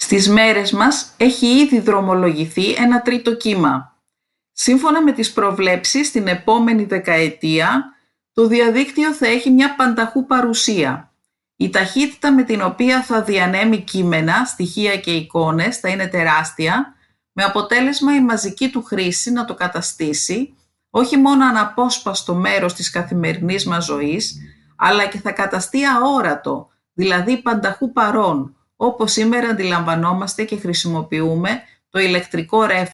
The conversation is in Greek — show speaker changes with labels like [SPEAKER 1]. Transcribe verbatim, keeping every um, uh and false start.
[SPEAKER 1] Στις μέρες μας έχει ήδη δρομολογηθεί ένα τρίτο κύμα. Σύμφωνα με τις προβλέψεις, την επόμενη δεκαετία το διαδίκτυο θα έχει μια πανταχού παρουσία. Η ταχύτητα με την οποία θα διανέμει κείμενα, στοιχεία και εικόνες θα είναι τεράστια, με αποτέλεσμα η μαζική του χρήση να το καταστήσει όχι μόνο αναπόσπαστο μέρος της καθημερινής μας ζωής, αλλά και θα καταστεί αόρατο, δηλαδή πανταχού παρόν, όπως σήμερα αντιλαμβανόμαστε και χρησιμοποιούμε το ηλεκτρικό ρεύμα